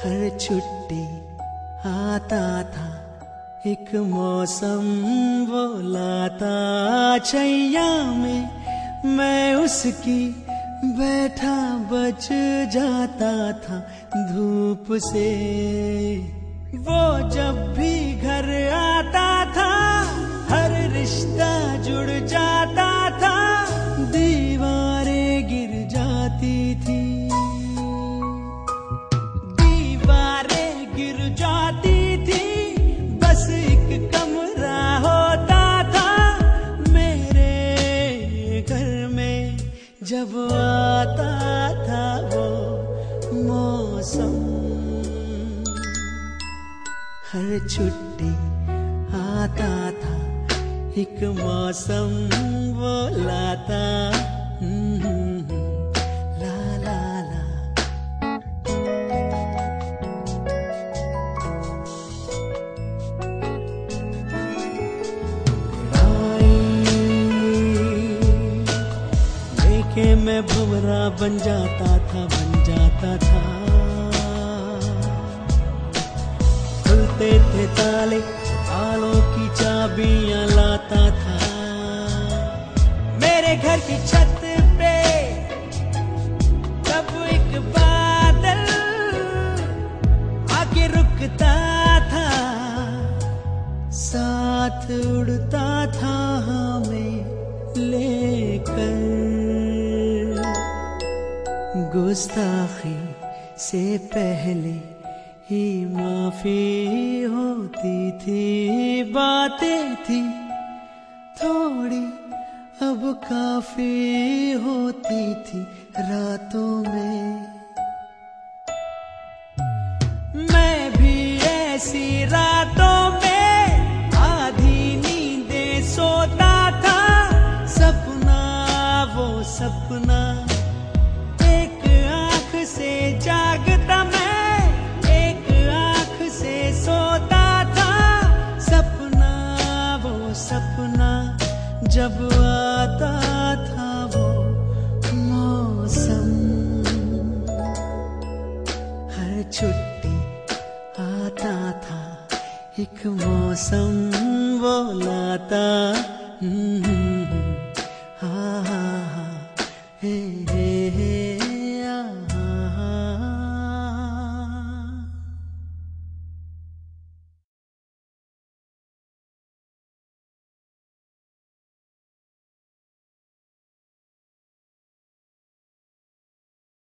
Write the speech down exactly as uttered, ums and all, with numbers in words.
हर छुट्टी आता था एक मौसम वो लाता छैया में, मैं उसकी बैठा बच जाता था धूप से। वो जब भी घर आता था हर रिश्ता जुड़ जाता था, दीवारें गिर जाती थी, दीवारें गिर जाती थी, बस एक कमरा होता था मेरे घर में जब आता था वो मौसम। हर छुट्टी आता था एक मौसम वो लाता ला ला ला। लेके मैं भंवरा बन जाता था बन जाता था, खुलते थे ताले तालों की चाबियां लाता था, मेरे घर की छत पे जब एक बादल आके रुकता था, साथ उड़ता था हमें लेकर। गुस्ताखी से पहले ही माफी होती थी, बातें थी थोड़ी अब काफी होती थी रातों में। मैं भी ऐसी रातों में आधी नींदें सोता था, सपना वो सपना एक आंख से जागता मैं, सोता था सपना वो सपना जब आता था वो मौसम। हर छुट्टी आता था एक मौसम वो लाता